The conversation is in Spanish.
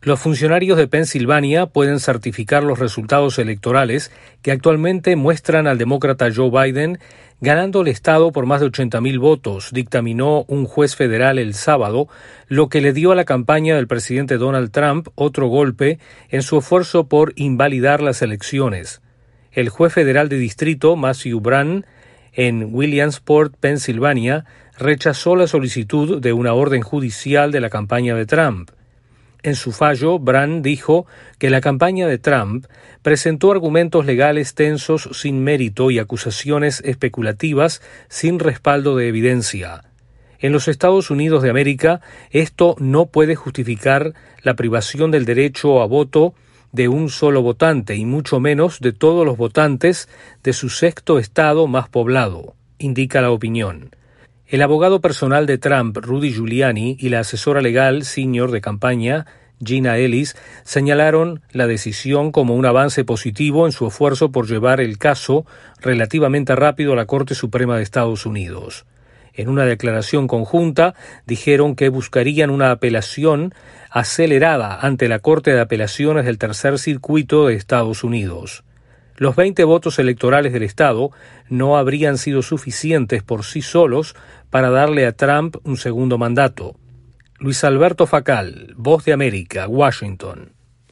Los funcionarios de Pensilvania pueden certificar los resultados electorales que actualmente muestran al demócrata Joe Biden ganando el estado por más de 80,000 votos, dictaminó un juez federal el sábado, lo que le dio a la campaña del presidente Donald Trump otro golpe en su esfuerzo por invalidar las elecciones. El juez federal de distrito, Matthew Brann, en Williamsport, Pensilvania, rechazó la solicitud de una orden judicial de la campaña de Trump. En su fallo, Brann dijo que la campaña de Trump presentó argumentos legales tensos sin mérito y acusaciones especulativas sin respaldo de evidencia. En los Estados Unidos de América, esto no puede justificar la privación del derecho a voto de un solo votante y mucho menos de todos los votantes de su sexto estado más poblado, indica la opinión. El abogado personal de Trump, Rudy Giuliani, y la asesora legal senior de campaña, Gina Ellis, señalaron la decisión como un avance positivo en su esfuerzo por llevar el caso relativamente rápido a la Corte Suprema de Estados Unidos. En una declaración conjunta, dijeron que buscarían una apelación acelerada ante la Corte de Apelaciones del Tercer Circuito de Estados Unidos. Los 20 votos electorales del estado no habrían sido suficientes por sí solos para darle a Trump un segundo mandato. Luis Alberto Facal, Voz de América, Washington.